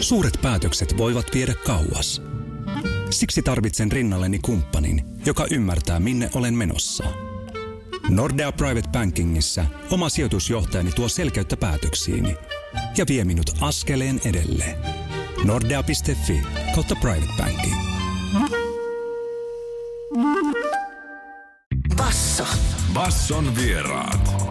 Suuret päätökset voivat viedä kauas. Siksi tarvitsen rinnalleni kumppanin, joka ymmärtää, minne olen menossa. Nordea Private Bankingissa oma sijoitusjohtajani tuo selkeyttä päätöksiini ja vie minut askeleen edelleen. Nordea.fi/private banking. Basson vieraat.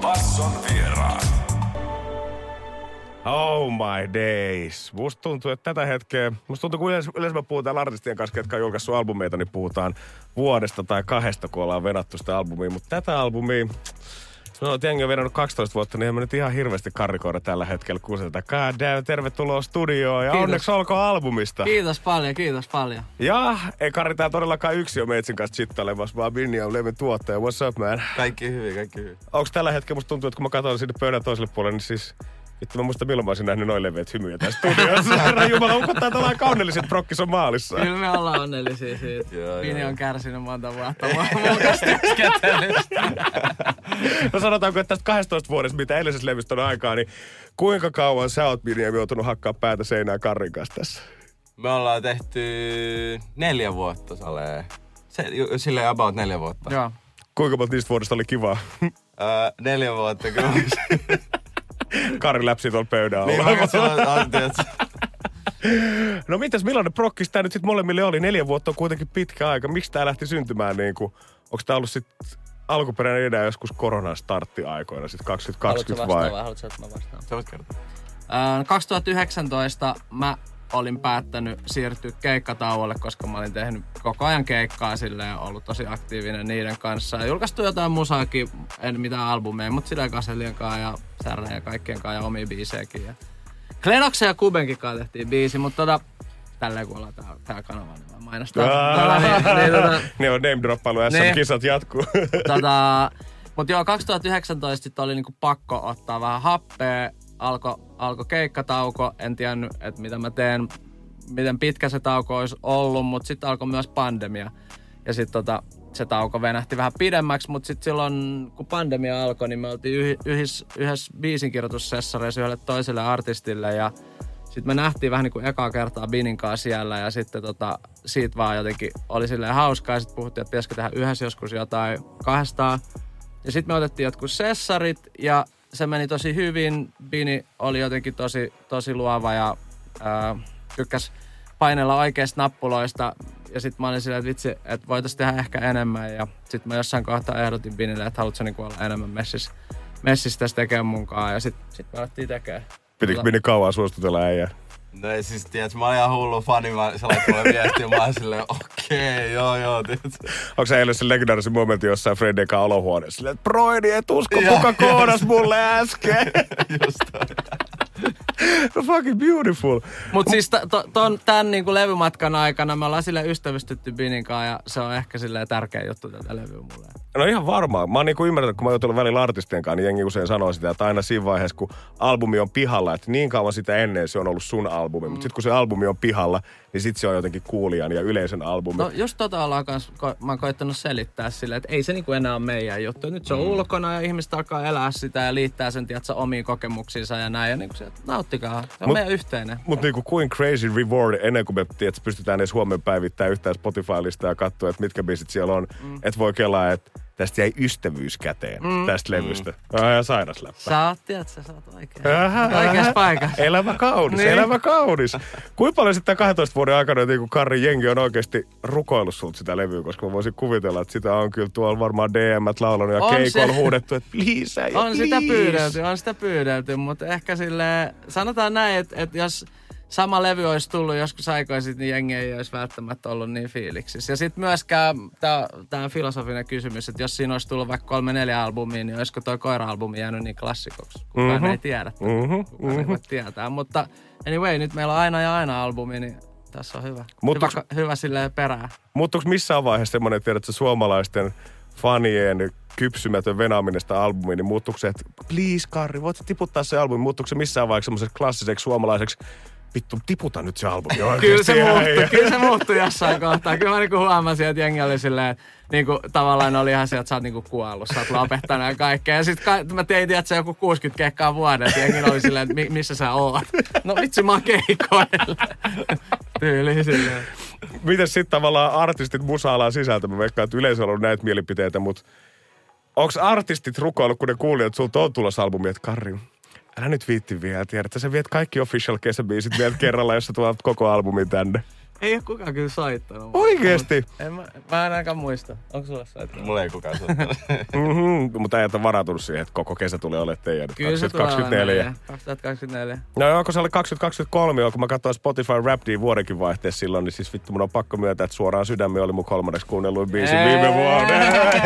Oh my days. Musta tuntuu, että tätä hetkeä, kun yleensä mä puhun täällä artistien kanssa, jotka on julkaissut albumeita, niin puhutaan vuodesta tai 2, kun ollaan venattu sitä albumia. Mutta tätä albumia, no jengi on venannut 12 vuotta, niin en mä nyt ihan hirveästi karrikoida tällä hetkellä kuuselta. God damn, tervetuloa studioon ja kiitos. Onneksi olkoon albumista. Kiitos paljon. Ja ei Karri tää todellakaan yksin on meitsin kanssa chittailemassa, vaan Binni on levyn tuottaja. What's up, man? Kaikki hyvin. Onks tällä hetkellä, musta tuntuu, että kun mä katson sinne pöydän toiselle puolelle, niin siis vittu, mä muistan milloin mä olisin nähnyt noin leveät hymyjä tässä studiossa. Herran Jumala, ukottaa tällainen onnelliset prokkis on maalissa. Kyllä me ollaan onnellisia siitä. Pini on kärsinyt monta vuotta muokasta työskentelystä. No sanotaanko, että tästä 12 vuodesta, mitä edellisessä levystä on aikaa, niin kuinka kauan sä oot, Bini, joutunut hakkaa päätä seinään Karrin kanssa tässä? Me ollaan tehty 4 vuotta silleen about 4 vuotta. Joo. Kuinka monta niistä vuodesta oli kivaa? 4 vuotta kyllä. Karri läpsi tuolla pöydän alla. Niin, mä katson, No mitäs, millainen prokkis tää nyt sit molemmille oli? 4 vuotta on kuitenkin pitkä aika. Miksi tää lähti syntymään niinku? Onks tää ollut sit alkuperäinen idea joskus koronan starttiaikoina, sit 2020 vai? Haluatko mä vastaan? Sä voit kertoa. 2019 mä olin päättänyt siirtyä keikkatauolle, koska mä olin tehnyt koko ajan keikkaa silleen, ollut tosi aktiivinen niiden kanssa. Ja julkaistu jotain musaakin, en mitään albumeja, mutta silleen Kaselien kanssa ja Särren ja kaikkien kanssa ja omia biisejäkin. Ja Klenoksen ja Kubenkin kanssa tehtiin biisi, mutta tälleen kun ollaan tää kanava, niin mä mainostan. Ne on name-droppailu, SM-kisat jatkuu. Mutta joo, 2019 sit oli niinku pakko ottaa vähän happea. Alkoi keikkatauko, en tiennyt, että mitä mä teen, miten pitkä se tauko olisi ollut, mutta sitten alkoi myös pandemia. Ja sitten se tauko venähti vähän pidemmäksi, mutta sitten silloin, kun pandemia alkoi, niin me oltiin yhdessä biisinkirjoitussessareissa yhdelle toiselle artistille. Ja sitten me nähtiin vähän niin kuin ekaa kertaa Binin kanssa siellä ja sitten siitä vaan jotenkin oli silleen hauskaa. Ja sitten puhuttiin, että pitäisikö tehdä yhdessä joskus jotain 2. Ja sitten me otettiin jotkut sessarit ja se meni tosi hyvin. Bini oli jotenkin tosi luova ja tykkäsi painella oikeista nappuloista. Ja sit mä olin silleen, että vitsi, että voitaisiin tehdä ehkä enemmän. Ja sit mä jossain kohtaa ehdotin Binille, että haluatko niinku olla enemmän messissä tässä tekemään munkaan. Ja sit me alettiin tekemään. Pitikö Bini kauan suostutella äijää? No ei siis, tiedätkö, mä olin ihan hullu fani, sä lait mulle viestiä, mä olin silleen, okei, joo, tiedätkö. Onko sä eilen se legendaarisen momentin jossain Fredin kanssa olohuoneessa? Silleen, että broidi, et usko, kuka koodas mulle äsken. Just No fucking beautiful. Mut siis tän niinku levymatkan aikana me ollaan silleen ystävystytty Binin kanssa ja se on ehkä silleen tärkeä juttu tätä levyä mulle. No ihan varmaan. Mä oon niinku ymmärtänyt, kun mä oon jutellut välillä artistien kanssa, niin jengi usein sanoo sitä, että aina siinä vaiheessa, kun albumi on pihalla, että niin kauan sitä ennen se on ollut sun albumi. Mutta sitten kun se albumi on pihalla, niin sit se on jotenkin kuulijan ja yleisön albumi. No just ollaan kans, mä oon koittanut selittää silleen, että ei se niinku enää ole meidän juttu. Nyt se on ulkona ja ihmiset alkaa elää sitä ja liittää sen, tiedätkö, omiin kokemuksiinsa ja näin. Ja niinku se, nauttikaa. Se on meidän yhteinen. Mutta niinku kuin crazy reward ennen kuin me pystytään edes huomenna päivittämään yhtään Spotify-listaa ja katsoa, että mitkä biisit siellä on. Että voi kelaa, että tästä jäi ystävyys käteen tästä levystä. Ja sairas läppä. Sä oot oikeassa paikassa. Elämä kaunis. Kuinka paljon sitten 12 vuoden aikana niin Karri jengi on oikeasti rukoillut sulta sitä levyä, koska mä voisin kuvitella, että sitä on kyllä tuolla varmaan DM-t laulanut ja keikolla huudettu, että please. On sitä pyydelty, mutta ehkä silleen, sanotaan näin, että jos sama levy olisi tullut joskus aikaisin, niin jengi ei olisi välttämättä ollut niin fiiliksissä. Ja sitten myöskään tämä filosofinen kysymys, että jos siinä olisi tullut vaikka 3-4 albumia, niin olisiko toi Koira-albumi jäänyt niin klassikoksi? Kukaan ei tiedä. Kukaan ei voi tietää. Mutta anyway, nyt meillä on Aina ja Aina albumi, niin tässä on hyvä. Hyvä silleen perää. Muuttuuko missään vaiheessa semmoinen, tiedätkö, suomalaisten fanien kypsymätön venaaminen sitä albumiin, niin muuttuuko se, että please Karri, voit tiputtaa se albumi, muuttuuko se missään vaiheessa semmoiseksi klassiseksi suomalaiseksi vittu, tiputa nyt se albumi Kyllä se muuttui jossain kohtaa. Kyllä mä niinku huomasin, että jengi oli silleen, niinku tavallaan oli ihan se, että sä oot niinku kuollut, sä oot lopettanut ja kaikkea. Ja sit mä tein, että se joku 60 kekkaa vuodelta, jengi oli silleen, että missä sä oot? No vitsi, mä oon keikoilla. Tyyliin silleen. Miten sitten tavallaan artistit musa-alan sisältä? Mä veikkaan, että yleensä on ollut näitä mielipiteitä, mutta onko artistit rukoillut, kun ne kuulee, että sulta on tulossa albumi, että Karri, älä nyt viitti vielä, tiedät, sä viet kaikki official kesäbiisit vielä kerralla, jos sä tuot koko albumin tänne. Ei oo kukaan kyllä soittanut. Oikeesti? Mä en ainakaan muista. Onko sulla soittanut? Mulla ei kukaan soittanut. Mutta ei ole varautunut siihen, että koko kesä tulee olemaan teidän. Kyllä 2024. 2024. No joo, kun se oli 2023, kun mä katsoin Spotify Rap-Din vuodenkin vaihteessa silloin, niin siis vittu mun on pakko myöntää, että Suoraan sydämi oli mun 3. kuunnelluin biisi viime vuonna.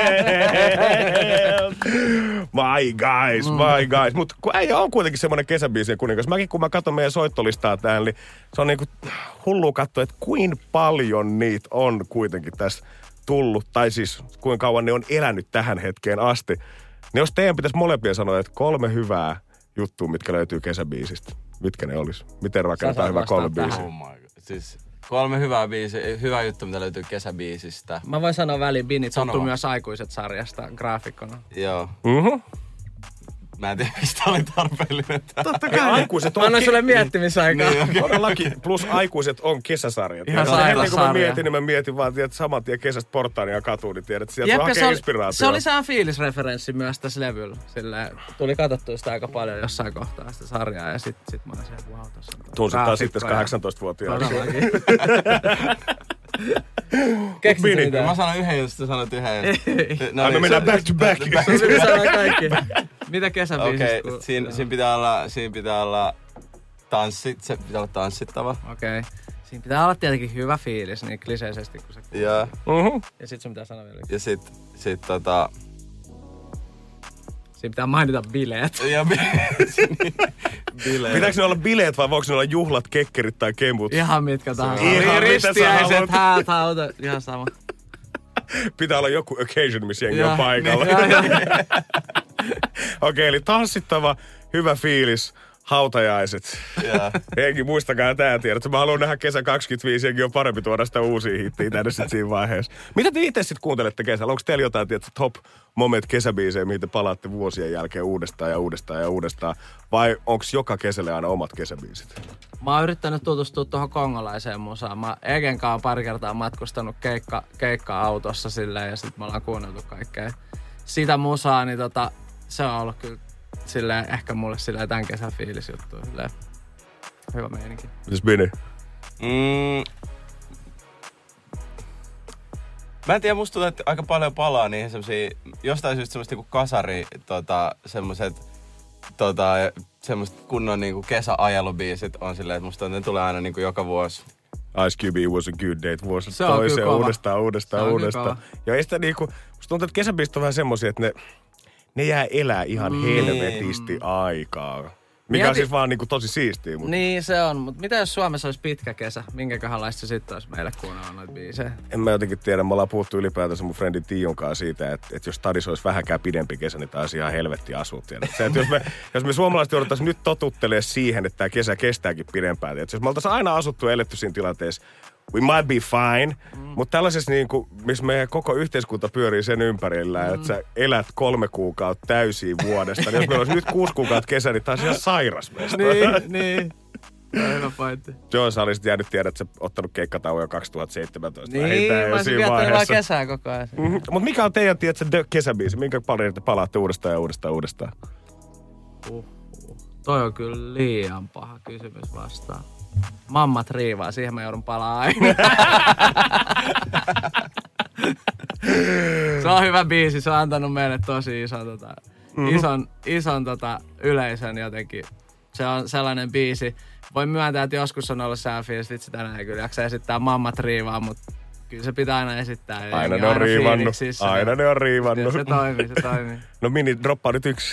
My guys. Mutta äijä on kuitenkin semmoinen kesäbiisien kuningas. Mäkin kun mä katson meidän soittolistaa täällä, niin se on niinku hullua katsoa, että kuinka paljon niitä on kuitenkin tässä tullut. Tai siis kuinka kauan ne on elänyt tähän hetkeen asti. Niin jos teidän pitäisi molempia sanoa, että 3 hyvää juttua, mitkä löytyy kesäbiisistä. Mitkä ne olisi? Miten rakentaa hyvä 3 biisiä? Oh my god. Siis 3 hyvää juttu, mitä löytyy kesäbiisistä. Mä voin sanoa väliin, Bini tuntuu myös Aikuiset sarjasta graafikkona. Joo. Mhm. Mä en tiedä, mistä oli tarpeellinen. Totta kai. Aikuiset on... Mä annan sulle miettimisaikaa. Todellakin. Plus Aikuiset on kesäsarjat. Ihan heti kun sarja. mä mietin vaan, että saman tien kesästä portaania ja katuun, niin tiedät, että sieltä hakee inspiraatiota. Se oli sehän fiilisreferenssi myös tässä levyllä. Silleen, tuli katsottua sitä aika paljon jossain kohtaa sitä sarjaa ja sit mä olin siellä, wow, tossa on tunsit taas sitten 18-vuotiaana. Keksit mitä? Mä sanon yhden, jos sä sanot yhden. No, me mennään back to back. Me saadaan kaikki. Mitä kesäbiisistä? Okei, siinä pitää olla tanssit, se pitää olla tanssittava. Okei. Siinä pitää olla tietenkin hyvä fiilis, niin kliseisesti kuin se kuuluu. Ja. Ja sit sun pitää sanoa vielä. Ja sit Siinä pitää mainita bileet. Ja bileet. Pitääkö ne olla bileet vai voiko ne olla juhlat, kekkerit tai kemut? Ihan mitkä tahansa. Ihan ristiäiset, häät, hauta, ihan sama. Pitää olla joku occasion, missä jengi on paikalla. Okei, eli tanssittava, hyvä fiilis, hautajaiset. Henki, muistakaa tää tiedät. Mä haluan nähdä kesä 25, jengi on parempi tuoda sitä uusia hittiä tänne sit siinä vaiheessa. Mitä te itse sit kuuntelette kesällä? Onko teillä jotain top moment kesäbiisejä, mihin te palaatte vuosien jälkeen uudestaan ja uudestaan ja uudestaan? Vai onko joka kesälle aina omat kesäbiisit? Mä oon yrittänyt tutustua tuohon kongolaiseen musaan. Mä Egen kanssa pari kertaa matkustanut keikka-autossa silleen ja sit me ollaan kuunneltu kaikkea sitä musaa, niin se on ollut kyllä silleen, ehkä mulle silleen tän kesän fiilisjuttu. Silleen hyvä meininki. Mitäs Bini? Mä en tiedä, musta tuntuu, että aika paljon palaa niihin semmosia, jostain syystä semmoista niinku kasari, semmoset kunnon niinku kesäajelubiisit on silleen, että musta ne tulee aina niinku joka vuosi. Ice Cube was a good day, vuosi se on toiseen, uudestaan. Kova. Ja ei sitä niinku, musta tuntuu, että kesäbiisit on vähän semmosia, että ne jää elää ihan helvetisti aikaa. Mikä on siis vaan niinku tosi siistiä. Mutta... Niin se on, mutta mitä jos Suomessa olisi pitkä kesä? Minkäköhänlaista se sitten olisi meille kuunnella noita biisejä? En mä jotenkin tiedä. Me ollaan puhuttu ylipäätänsä mun friendin Tiion kanssa siitä, että jos stadissa olisi vähänkään pidempi kesä, niin taisi ihan helvetti asua. Jos me suomalaiset jouduttaisiin nyt totuttelemaan siihen, että tämä kesä kestääkin pidempään. Jos me oltaisiin aina asuttu ja eletty siinä tilanteessa, we might be fine, mutta tällaisessa niinku, missä meidän koko yhteiskunta pyörii sen ympärillä, että sä elät 3 kuukautta täysiä vuodesta, niin jos meillä olisi nyt 6 kuukautta kesä, niin taas ihan sairas meistä. Niin. Hyvä pointti. Joo, sä olisit jäänyt tiedä, että sä ottanut keikkatauon jo 2017. Niin, mä olisin viettänyt vaan kesää koko ajan. Mutta mikä on teidän, tiedätkö, kesäbiisi? Minkä paljon te palaatte uudestaan ja uudestaan? Toi on kyllä liian paha kysymys vastaan. Mammat riivaa, siihen mä joudun palaa aina. Se on hyvä biisi, se on antanut meille tosi ison yleisön jotenkin. Se on sellainen biisi. Voin myöntää, että joskus on ollut sellainen fiilis, vitsi tänään ei kyllä jaksa esittää Mammat riivaa, mutta kyllä se pitää aina esittää. Aina ne on riivannut. Aina ne on riivannut. Se toimii. No Mini, droppaa nyt yksi.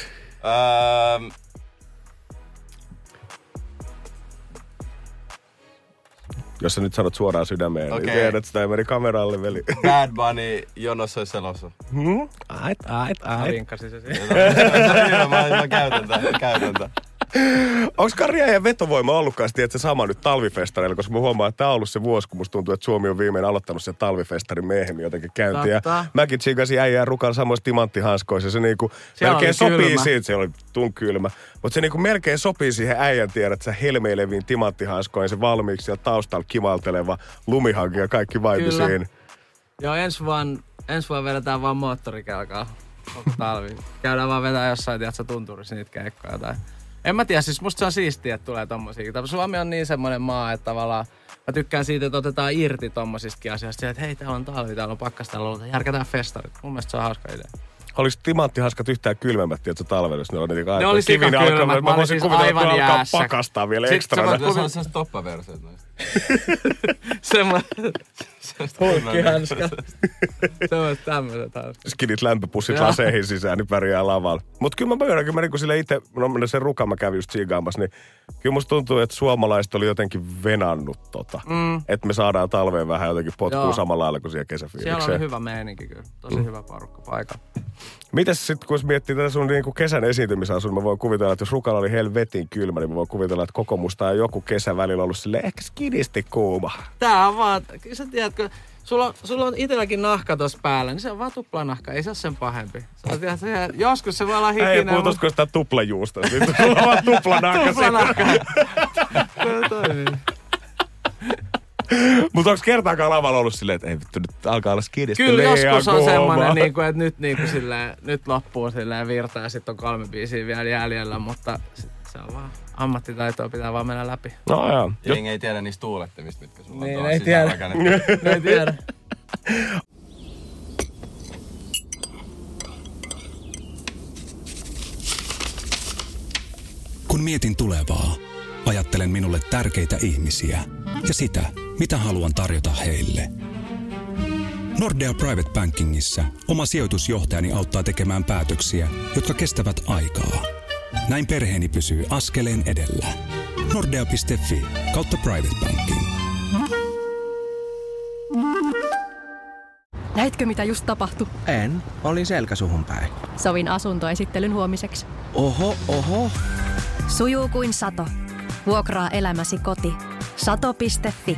Jos sä nyt sanot suoraan sydämeen, niin tiedät, että sitä ei meni kameralle, veli. Bad Bunny, jonossa olisi selossa. Ait. Mä vinkkasin se siihen. Mä käytän tän. Onko Karja ja vetovoima ollutkaan se sama nyt talvifestareilla? Koska mä huomaan, että tämä on ollut se vuosi, kun musta tuntuu, että Suomi on viimein aloittanut sen talvifestarin myöhemmin jotenkin käyntiin. Ja mäkin tsiikasin äijää Rukan samoissa timanttihanskoissa. Se niinku melkein sopii siitä. Se oli kylmä. Mutta se niinku melkein sopii siihen äijän tiedät, sä helmeileviin timanttihanskoihin. Se valmiiksi siellä taustalla kimalteleva lumihanki ja kaikki vaipi siinä. Joo, ensi vuonna vedetään vaan moottorikelkaa koko talvi. Käydään vaan vetää jossain, tiedätkö, tunturissa niitä keikkoja tai... En mä tiedä, siis musta se on siistiä, että tulee tommosia. Suomi on niin semmoinen maa, että tavallaan mä tykkään siitä, että otetaan irti tommosiskin asioista. Että hei, täällä on talvi, täällä on pakkastella, järkätään festarit. Mun mielestä se on hauska idea. Oliko timanttihanskat yhtään kylmemmät, tiedätkö, talvella? Ne oli sikakylmät, mä olin siis aivan jäässä. Pakastaa vielä ekstrana. Se on sellaiset toppaverseet noista. Semmoiset hulkkihanskat. Semmoiset tämmöiset hanskat. Skinit lämpöpussit laseihin sisään, niin pärjää lavalla. Mut kyllä mä pyydän, kun sille itse, sen Rukan mä kävin just tsiigaamassa, niin kyllä musta tuntuu, että suomalaiset oli jotenkin venannut että me saadaan talveen vähän jotenkin potkua samalla lailla kuin siellä kesäfiilikseen. Siellä oli hyvä meininki kyllä. Tosi hyvä porukka paikalla. Mites sitten, kun miettii tätä sun niinku kesän esiintymisasun, mä voin kuvitella, että jos Rukalla oli helvetin kylmä, niin mä voin kuvitella, että koko musta on joku kesä välillä ollut silleen ehkä skidisti kuuma. Tää on vaan, sä tiedätkö, sulla on itselläkin nahka tossa päällä, niin se on vaan tuplanahka, ei se ole sen pahempi. Joskus se voi olla hikinen. Ei puhutusko sitä tuplajuusta, sulla on vaan tuplanahka. Tuplanahka. Kyllä toimii. Mutta onko kertaakaan lavalla ollut silleen, että ei vittu, nyt alkaa olla skidistä. Kyllä joskus on semmoinen, niin kuin, että nyt loppuu silleen virta ja sitten on 3 biisiä vielä jäljellä, mutta se on vaan ammattitaitoa, pitää vaan mennä läpi. No joo. Jengi ei tiedä niistä tuulettimista, mitkä sulla on tuolla ei tiedä. Ei tiedä. Kun mietin tulevaa, ajattelen minulle tärkeitä ihmisiä ja sitä, mitä haluan tarjota heille. Nordea Private Bankingissa oma sijoitusjohtajani auttaa tekemään päätöksiä, jotka kestävät aikaa. Näin perheeni pysyy askeleen edellä. Nordea.fi/private banking. Näitkö mitä just tapahtui? En. Olin selkäsuhun päin. Sovin asuntoesittelyn huomiseksi. Oho. Sujuu kuin sato. Vuokraa elämäsi koti. Sato.fi.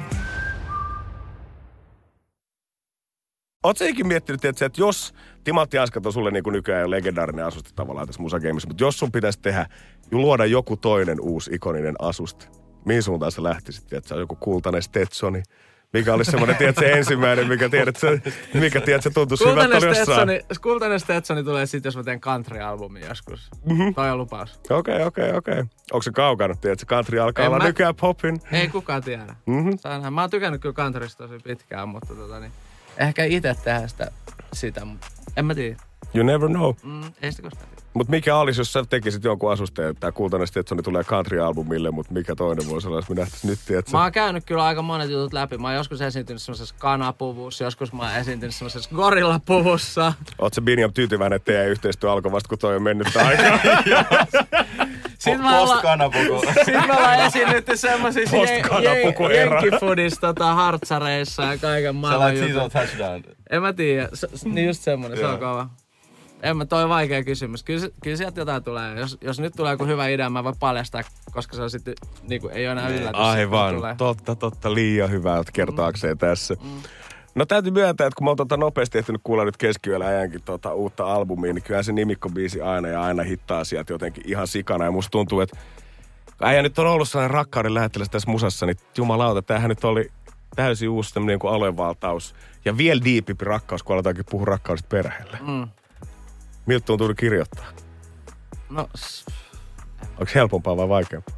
Ootko ikin miettinyt, että jos timanttihanskat on sulle niin kuin nykyään jo legendaarinen asuste tavallaan tässä musageimissa, mutta jos sun pitäisi luoda joku toinen uusi ikoninen asuste, mihin suuntaan sä lähtisit? Että se on joku kultainen Stetsoni, mikä olisi semmoinen, tiedätkö, ensimmäinen, mikä tuntuisi hyvältä jossain. Kultainen Stetsoni tulee sitten, jos mä teen country-albumin joskus. Toi on lupaus. Okei. Onko se kaukana, tiedätkö? Country alkaa olla nykyään popin. Ei kukaan tiedä. Mä oon tykännyt kyllä countrysta tosi pitkään, mutta ehkä itse tehdä sitä, mutta en mä tiedä. You never know. Ei sitä koskaan tiedä. Mutta mikä olisi, jos sä tekisit jonkun asusteen, että tämä kultainen Stetsoni tulee country-albumille, mutta mikä toinen voisi olla, jos me nähtäisiin nyt, tiedätkö? Mä oon käynyt kyllä aika monet jutut läpi. Mä oon joskus esiintynyt semmoisessa kanapuvussa, joskus mä oon esiintynyt semmoisessa gorillapuvussa. Oot sä Binjam tyytyväinen, että teidän yhteistyö alkoi vasta, kun toi on mennyt aikaa? Sitten me ollaan esiinnytty semmoisissa jenkkifudissa hartsareissa ja kaiken maailman jutut. En mä tiedä. Niin just semmonen, se on kova. Toi on vaikea kysymys. Kyllä sieltä jotain tulee. Jos nyt tulee joku hyvä idea, mä voin paljastaa, koska se on sitten, niinku, ei ole enää yllätys. Aivan, totta, liian hyvää kertaakseen tässä. No täytyy myöntää, että kun mä oon nopeasti ehtinyt kuulla nyt keskiyöllä äijänkin uutta albumia, niin kyllä se nimikkobiisi aina hittaa sieltä jotenkin ihan sikana. Ja musta tuntuu, että äijä nyt on ollut sellainen rakkauden lähettiläs tässä musassa, niin jumalauta, tämähän nyt oli täysin uusi tämmöinen niin kuin aluevaltaus. Ja vielä diipimpi rakkaus, kun aletaankin puhua rakkaudesta perheelle. Miltä tuntuu kirjoittaa? No... Onko helpompaa vai vaikeampaa?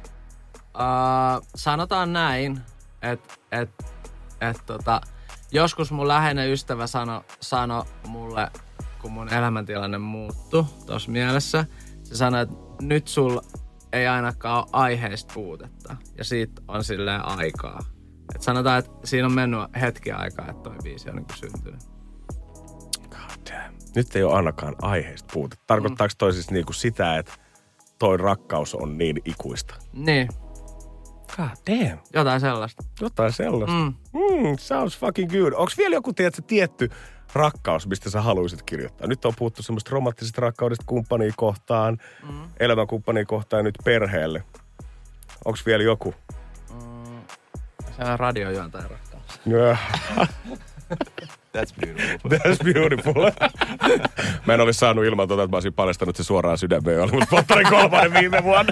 Sanotaan näin, että joskus mun läheinen ystävä sanoi mulle, kun mun elämäntilanne muuttui tuossa mielessä. Se sanoi, että nyt sul ei ainakaan ole aiheista puutetta. Ja siitä on silleen aikaa. Et sanotaan, että siinä on mennyt hetki aikaa, että toi biisi on niin syntynyt. God damn. Nyt ei ole ainakaan aiheista puutetta. Tarkoittaako toi siis niinku sitä, että toi rakkaus on niin ikuista? Niin. God damn. Jotain sellaista. Sounds fucking good. Onko vielä joku tietty rakkaus, mistä sä haluaisit kirjoittaa? Nyt on puhuttu semmoista romanttisesta rakkaudesta kumppania kohtaan, elämänkumppania kohtaan ja nyt perheelle. Onks vielä joku? Se on radiojuontajan rakkaus. That's beautiful. That's beautiful. Mä en olisi saanut ilman että mä olisin paljastanut se suoraan sydämeen. Oli mut Pottarin 3 viime vuonna.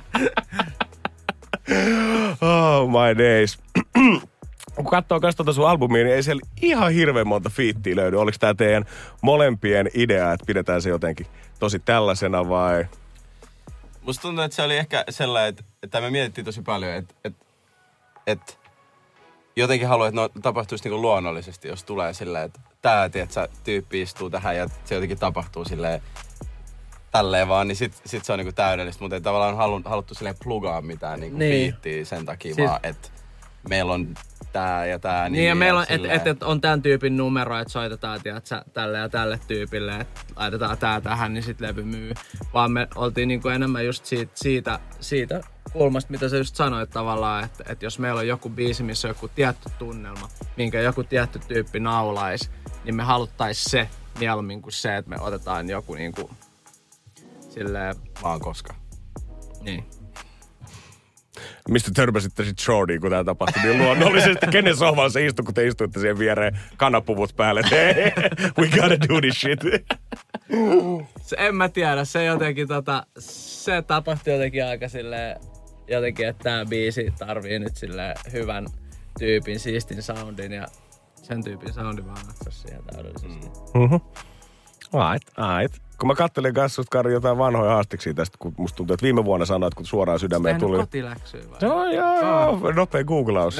Oh my days. Kun katsoo tuota sun albumia, niin ei siellä ihan hirveän monta fiittiä löydy. Oliko tää teidän molempien idea, että pidetään se jotenkin tosi tällaisena vai? Musta tuntuu, että se oli ehkä sellainen, että me mietittiin tosi paljon, että jotenkin haluan, että no tapahtuisi niinku luonnollisesti, jos tulee silleen, että tää, tiedätkö, tyyppi istuu tähän ja se jotenkin tapahtuu silleen tälleen vaan, niin sit se on niinku täydellistä. Mutta ei tavallaan haluttu silleen plugaa mitään niinku fiittiä sen takia siis, vaan, että meillä on tää ja tää. Niin ja meillä on, että on tämän tyypin numero, että soitetaan, tiedätkö, tälle ja tälle tyypille, että laitetaan tää tähän, niin sit levy myy. Vaan me oltiin niinku enemmän just siitä kulmasta, mitä sä just sanoit tavallaan, että jos meillä on joku biisi, missä on joku tietty tunnelma, minkä joku tietty tyyppi naulaisi, niin me haluttais se mieluummin kuin se, että me otetaan joku niinku silleen... Vaan koska. Niin. Mistä törmäsitte sit Shortiin, kun tää tapahtui niin luonnollisesti? Kenen sohvalla se istui, kun te istuitte siihen viereen kanapuvut päälle? Hey, we gotta do this shit. En mä tiedä, se jotenkin se tapahtui jotenkin aika silleen, jotenkin, että tää biisi tarvii nyt silleen hyvän tyypin, siistin soundin ja sen tyypin soundi vaan natsasi siihen täydellisesti. Ait. Kun mä kattelin kanssa susta, Kari, jotain vanhoja haastiksia tästä, kun musta tuntuu, että viime vuonna sanoit, kun suoraan sydämeen tuli. Kotiläksyä vai? Joo, nopea googlaus.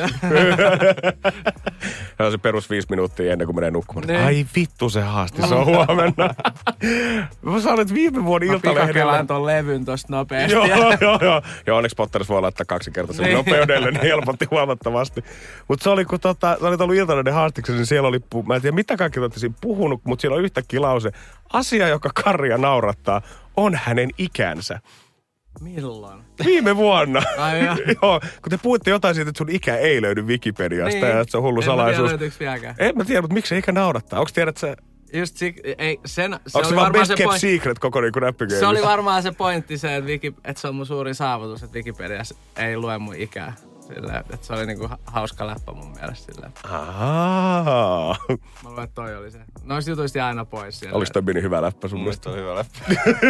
Se on se perus 5 minuuttia ennen kuin menee nukkumaan. Ne. Ai vittu se haasti, se on huomenna. Mä sanoin, viime vuonna Iltalehdellä. Mä pikakelaan ton levyn tosta nopeasti. Joo, onneksi Potteris voi laittaa 2 kertaa sen nopeudelle, niin helpotti huomattavasti. Mutta se oli, kun sä olit ollut Iltalehden haastiksen, niin siellä oli, mä en tiedä mitä kaikki olette siinä puhunut, mutta siellä on yhtäkkiä lause. Asia, joka Karja naurattaa, on hänen ikänsä. Milloin? Viime vuonna. Ai joo, kun te puhuitte jotain siitä, että sun ikä ei löydy Wikipediasta niin. Ja että se on hullu salaisuus. En mä tiedä, löytyykö vieläkään. En mä tiedä, mutta miksi se ikä naurattaa? Onko tiedät sä... Just se onko se vaan best kept secret koko niinku räppygeimissä? Se oli varmaan se pointti se, että se on mun suurin saavutus, että Wikipediassa ei lue mun ikää. Silleen, että se oli niinku hauska läppä mun mielestä silleen. Ahaa. Mä luulen, että toi oli se. Noista jutuista jää aina pois silleen. Oliko toi Bini hyvä läppä sun mielestä? Oli hyvä läppä.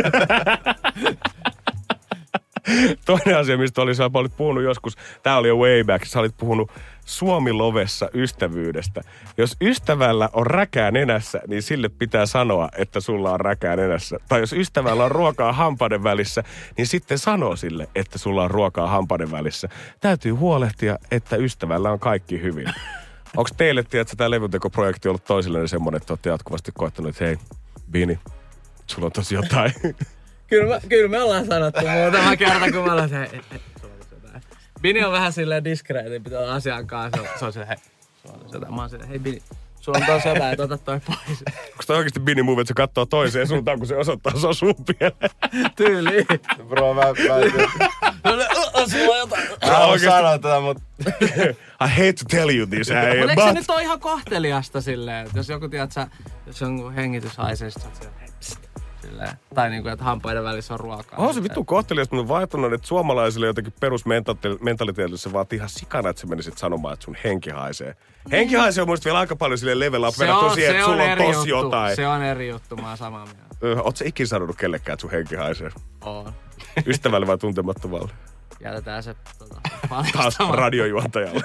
Toinen asia, mistä sä olit puhunut joskus, tää oli jo way back, sä olit puhunut Suomi-lovessa ystävyydestä. Jos ystävällä on räkää nenässä, niin sille pitää sanoa, että sulla on räkää nenässä. Tai jos ystävällä on ruokaa hampaiden välissä, niin sitten sanoo sille, että sulla on ruokaa hampaiden välissä. Täytyy huolehtia, että ystävällä on kaikki hyvin. Onko teille, tiedätkö, tämä levyntekoprojekti ollut toisillenne semmoinen, että olette jatkuvasti koettanut, että hei, Bini, sulla on tosi jotain. Kyllä me ollaan sanottu muutama kerta, kun mä ollaan se, Bini on vähän silleen diskreetin, pitää olla asian kanssa. Se on se, hei, sulla on jotain. Mä oon silleen, hei Bini, sulla on tosi jotain, että ota toi pois. Onko toi oikeesti Bini move, että se kattoo toiseen suuntaan, kun se osoittaa se on sun pieleen? Tyyliin. Bro, mä sulla on jotain. Mä oon sanoa tätä, mut... I hate to tell you this, Mutta eikö se nyt ole ihan kohteliasta silleen, että jos joku tiedät sä, jos on hengitys haisee, sit sä oot silleen, hei, pst. Silleen. Tai niinku, että hampaiden välissä on ruokaa. On se vittu kohteliasta, mutta vaihtunut, että suomalaisille jotenkin perusmentaliteetissa se vaatii ihan sikana, että sä menisit sanomaan, että sun henki haisee. Henki haisee on muista vielä aika paljon silleen level up verrattuna siihen, että sulla on tosi jotain. Se on eri juttu, mä oon samaa mieltä. Oot sä ikin sanonut kellekään, että sun henki haisee? Oon. Ystävälle vai tuntemattomalle? Jätetään se taas radiojuontajalle.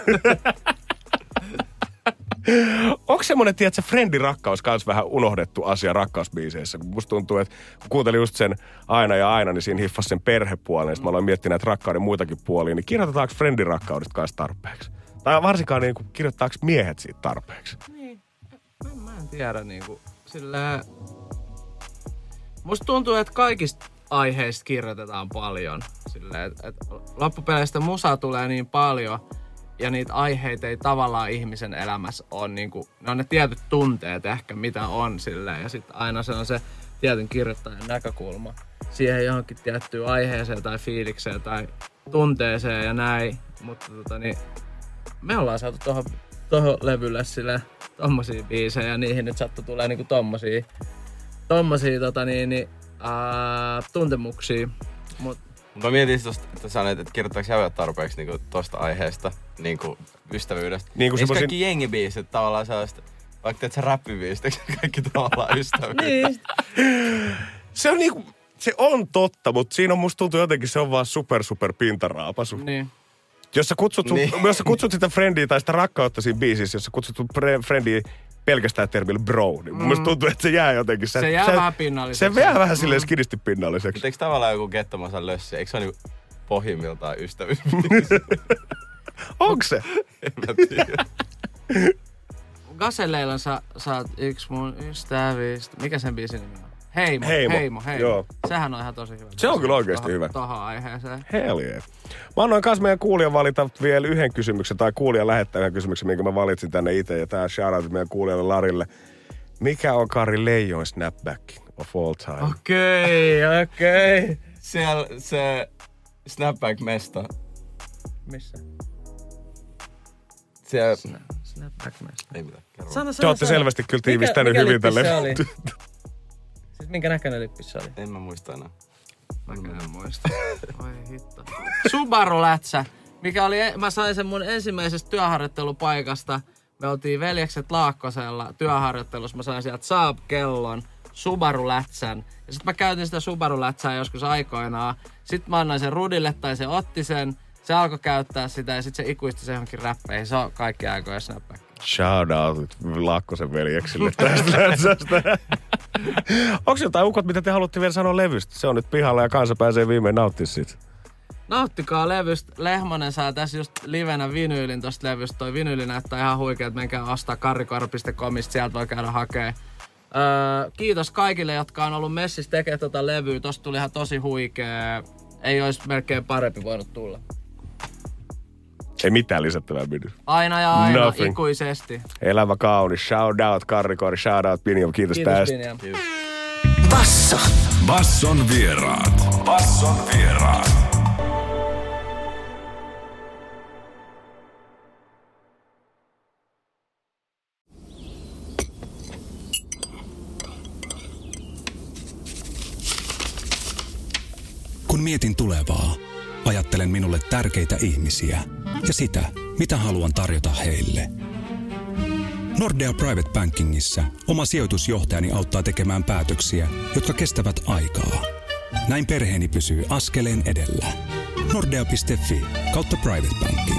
Onko semmoinen, tiedätkö, friendirakkaus kans vähän unohdettu asia rakkausbiiseissä? Musta tuntuu, että kun kuuntelin just sen Aina ja Aina, niin siinä hiffasi sen perhepuolen. Sitten mä aloin miettiä näitä rakkauden muitakin puolia. Niin kirjoitetaanko friendirakkaudesta kans tarpeeksi? Tai varsinkaan niin kuin, kirjoittaako miehet siitä tarpeeksi? Niin, mä en tiedä niinku. Silleen... Musta tuntuu, että kaikista aiheista kirjoitetaan paljon. Silleen, että loppupeleistä musaa tulee niin paljon. Ja niitä aiheita ei tavallaan ihmisen elämässä ole niinku, ne on ne tietyt tunteet ehkä, mitä on silleen. Ja sitten aina se on se tietyn kirjoittajan näkökulma siihen johonkin tiettyyn aiheeseen tai fiilikseen tai tunteeseen ja näin. Mutta me ollaan saatu tuohon tohon levylle silleen tommosia biisejä ja niihin nyt sattui tulee niinku tommosia tuntemuksia. Mä mietin tosta, että sanoit, että kirjoittaako jävät tarpeeksi niinku tosta aiheesta, niinku ystävyydestä. Niinku eikö kaikki jengibiisit tavallaan sellaista, vaikka teet sä räppibiisit, eikö kaikki tavallaan ystävyydestä? Niin. Se on niinku, se on totta, mutta siinä on musta tuntuu jotenkin, se on vaan super pintaraapasu. Niin. Jos sä kutsut sitä friendiä tai sitä rakkautta siinä biisissä, jos sä kutsut friendiä pelkästään termillä bro, niin mun mielestä tuntuu, että se jää jotenkin. Se jää vähän pinnalliseksi. Se jää vähän silleen skidisti pinnalliseksi. Eikö tavallaan joku Gettomasan lössi, eikö se ole niinku pohjimmiltaan ystävyysbiisi? Onko se? En mä tiedä. Gaselleilla sä oot yksi mun ystävistä. Mikä sen biisin nimi on? Heimo. Joo. Sehän on ihan tosi hyvä. Se on kyllä oikeasti hyvä. Tohon aiheeseen. Hell yeah. Mä annoin kanssa meidän kuulijan valita vielä yhden kysymyksen, tai kuulijan lähettää yhden kysymyksen, minkä mä valitsin tänne itse. Ja tää shoutout meidän kuulijalle Larille. Mikä on Kari Leijon snapback of all time? Okei. Siellä se snapback-mesta. Missä? Siellä... Snapback-mesta. Ei mitään, kerro. Te ootte selvästi kyllä tiivistänyt hyvin tälle. Siis minkä näköinen lippis se oli? En mä muista enää. Mäkään muista. Oi hitto. Subaru-lätsä, mikä oli, mä sain sen mun ensimmäisestä työharjoittelupaikasta. Me oltiin veljekset Laakkosella työharjoittelussa. Mä sain sieltä Saab-kellon, Subaru-lätsän. Ja sit mä käytin sitä Subaru-lätsää joskus aikoinaan. Sit mä annoin sen Rudille tai se otti sen. Se alkoi käyttää sitä ja sit se ikuisti se johonkin räppeihin. Se on kaikki aikojen snapback. Shout out Laakkosen veljeksille tästä lätsästä. Onko jotain ukot, mitä te haluatte vielä sanoa levystä? Se on nyt pihalla ja kansa pääsee viimein nauttimaan siitä. Nauttikaa levystä. Lehmonen saa tässä just livenä vinyylin tosta levystä. Toi vinyyli näyttää ihan huikeet. Menkää ostaa karrikor.comista. Sieltä voi käydä hakee. Kiitos kaikille, jotka on ollut messissä tekemään tota levyä. Tosta tuli ihan tosi huikee. Ei olisi melkein parempi voinut tulla. Ei mitään lisättävää minun. Aina ja aina, nothing. Ikuisesti. Elämä kaunis. Shout out Karrikori, shout out Pinjam. Kiitos tästä. Kiitos. Basso. Basson vieraat. Kun mietin tulevaa, ajattelen minulle tärkeitä ihmisiä ja sitä, mitä haluan tarjota heille. Nordea Private Bankingissa oma sijoitusjohtajani auttaa tekemään päätöksiä, jotka kestävät aikaa. Näin perheeni pysyy askeleen edellä. Nordea.fi/private banking.